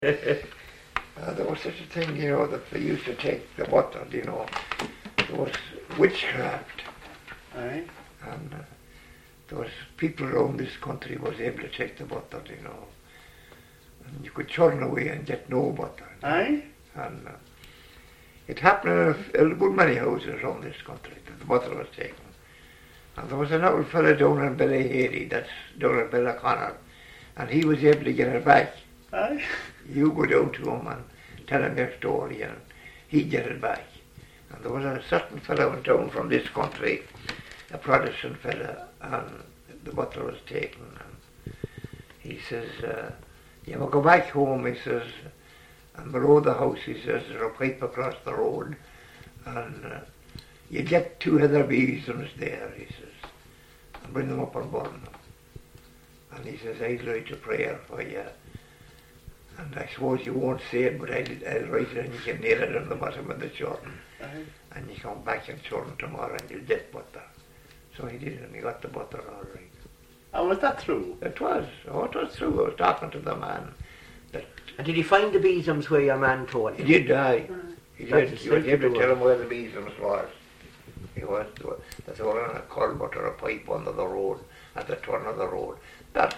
There was such a thing, that they used to take the butter, There was witchcraft. Aye. And there was people around this country was able to take the butter, And you could churn away and get no butter. Aye. And it happened in a good many houses around this country that the butter was taken. And there was an old fella down in Ballyhady, that's down in Bellaconnor, and he was able to get it back. Aye. You go down to him and tell him your story and he'd get it back. And there was a certain fellow in town from this country, a Protestant fellow, and the butter was taken. And he says, you will go back home, he says, and below the house, he says, there's a pipe across the road, and you get 2 other besoms there, he says, and bring them up and burn them. And he says, I'd write a prayer for you. And I suppose you won't say it, but I'll write it and you can nail it on the bottom of the churn. And you come back and churn tomorrow and you'll get butter. So he did, and he got the butter all right. And was that true? It was. Oh, it was true. I was talking to the man. And did he find the besoms where your man told He you? did die. He did. He was able to tell him where the besoms was. He was. There's one on a culvert or a pipe under the road, at the turn of the road. That's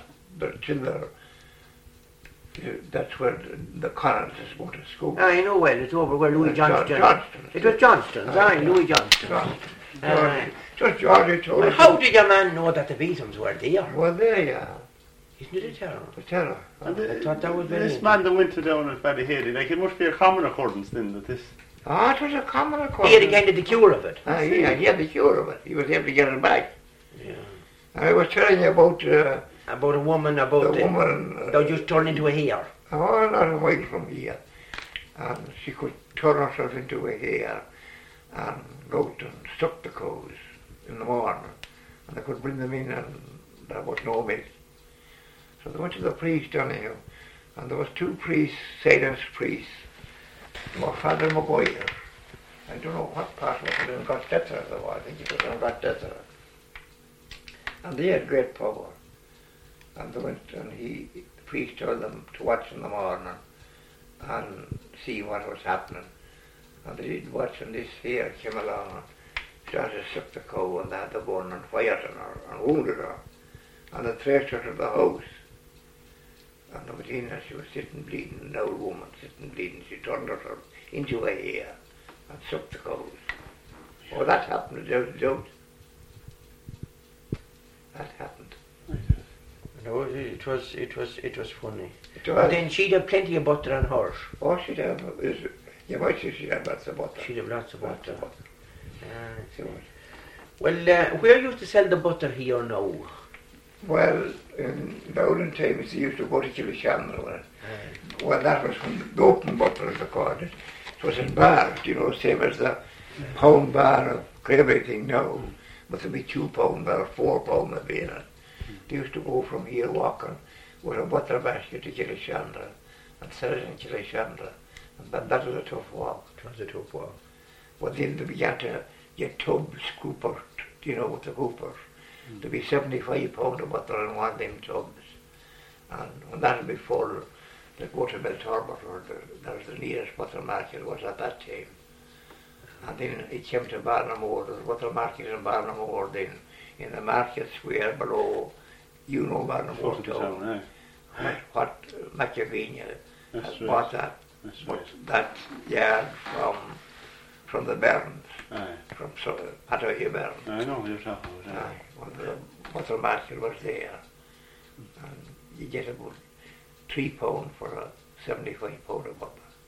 where the Connors is going to school. I know well, it's over where Louis Johnston. Johnston. It was Johnston's, Louis Johnston. Just Georgie told Well, us. how did your man know that the besoms were there? Well, there you are. Isn't it a terror? The terror. And I thought that was very this man that went to down at Ballyhady, like it must be a common occurrence then that this... It was a common occurrence. He had kind of the cure of it. He had the cure of it. He was able to get it back. Yeah. I was telling you about... About a woman, the woman... that just turned into a hare. Oh, not a while from here. And she could turn herself into a hare and go out and suck the cows in the morning. And they could bring them in and there was no milk. So they went to the priest anyhow. And there was 2 priests, silence priests. There was Father Maguire. I don't know what part was it in Gottdetzer there was. I think it was in Gottdetzer. And they had great power. And they went and the priest told them to watch in the morning and see what was happening. And they did watch, and this hare came along and started to suck the cow, and they had the gun and fired on her and wounded her. And they traced her to the house. And they went in and she was sitting bleeding, an old woman sitting bleeding. She turned herself into a hare and sucked the cows. Oh, that happened without doubt. That happened. No, it was funny. It But was. then she'd have plenty of butter on hers. Oh, she'd have, you might say she'd have lots of butter. She'd have lots of Lots butter. of butter. So, Well, where used to sell the butter here now? well, in the olden times, they used to go to Killishandra. Well, that was when the open butter, as they called it. It was in bars, same as the pound bar of everything now. But there'd be 2 pound bar, 4 pound of beer. They used to go from here walking with a butter basket to Killishandra and sell it in Killishandra. And that was a tough walk. It was a tough walk. But then they began to get tubs, coopers, with the coopers. There'd be 75 pound of butter in one of them tubs. And when that'd be full, they'd go to Belturbet, or that was the nearest butter market was at that time. And then it came to Barnamore. There's a butter market in Barnamore then, in the market square below, Barnamore town. What Machiavelli had bought that. That's But right. that yard from the Burns, Aye. from Patoya Burns. I know what you're talking about. Aye. When the butter market was there, and you get about £3 for a 75 pound of butter.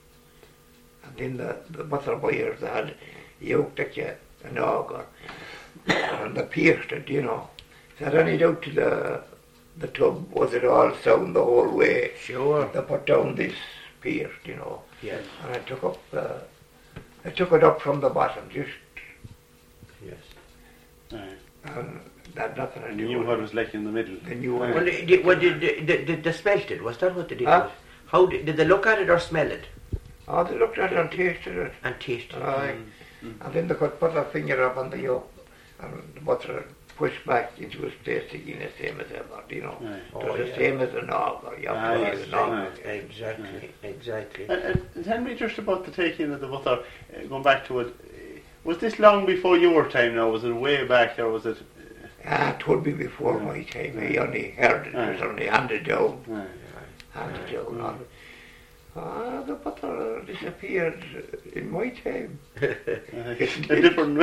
And then the butter buyers, they had yoked at you an auger, and they pierced it, So I ran it out to the tub, was it all sound the whole way? Sure. They put down this pierced, Yes. and I took it up from the bottom, just, Yes. Aye. and that nothing to And do you knew with what it. was like in the middle. They knew Aye. what Well, they smelt it. Was that what they did? Huh? How did they look at it or smell it Oh, they looked at it and tasted it. and taste it? Aye. And then they could put their finger up on the yolk, and the butter pushed back into his place again, the same as ever, you know. Aye. It was the same as an auger. You have Aye, to yes, use an auger. Exactly. And tell me just about the taking of the butter, going back to it. Was this long before your time now? Was it way back or was it? It would be before my time. I only heard it. It was only handed down. Handed down. The butter disappeared in my time. A different.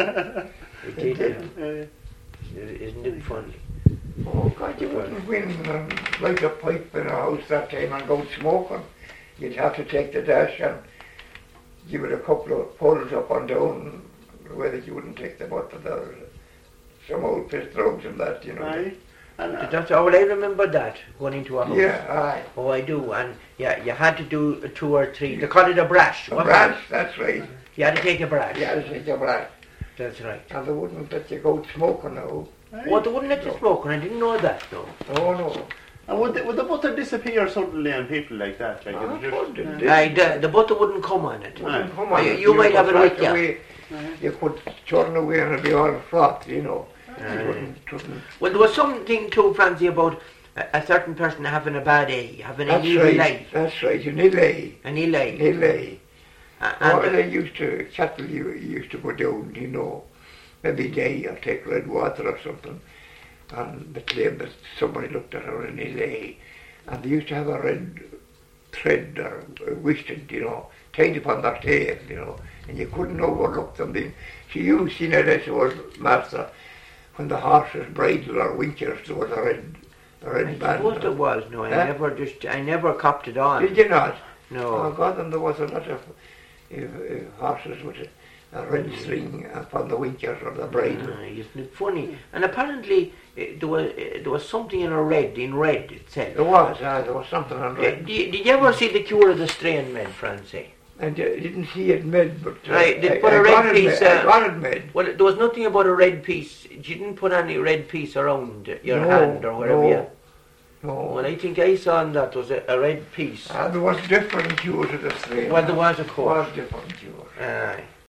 It did. Isn't it funny? Oh God, you wouldn't win and light a pipe in a house that time and go smoking. You'd have to take the dash and give it a couple of pulls up and down, whether you wouldn't take the butter. There was some old piss drugs and that, you know. Aye. And, That's all. I remember that going into a house. Yeah, aye. Oh, I do. And yeah, you had to do 2 or 3. They call it a brash. A brash, that's right. You had to take a brash. You had to take a brash. That's right. And they wouldn't let you go smoking now. Oh, they wouldn't let you smoke, and I didn't know that. No. Oh no. and would the butter disappear suddenly on people like that? Like it just, Aye, the butter wouldn't come on it. Wouldn't come on it. You might have it could with flash you. away. You could turn away and it'd be all froth, you know. It wouldn't. Well, there was something too, Francie, about a certain person having a bad day, having an That's evil right. eye. That's right. You need lay. An ill eye. Lay. And Or they used to, cattle you used to go down, you know, maybe day or take red water or something, and they claimed that somebody looked at her in a lay, and they used to have a red thread or wisted, you know, tied upon their tail, you know, and you couldn't overlook them. So you seen it as was, Master, when the horse's bridle or winchers, there was a red band. I suppose there was, no, I never copped it on. Did you not? No. Oh God, and there was a lot of horses with a red string upon the winchers or the bridle. Isn't it funny? And apparently there was something in red itself. There was something on red. Did you ever see the Cure of the Strain men, Francie? And you didn't see it made, but Right, they I put a red piece. I got it made. Well, there was nothing about a red piece. You didn't put any red piece around your hand or wherever you. No. Well, I think I saw on that was a red piece. There was different cures of the strain. Well, there was, of There course. was different cures. Aye.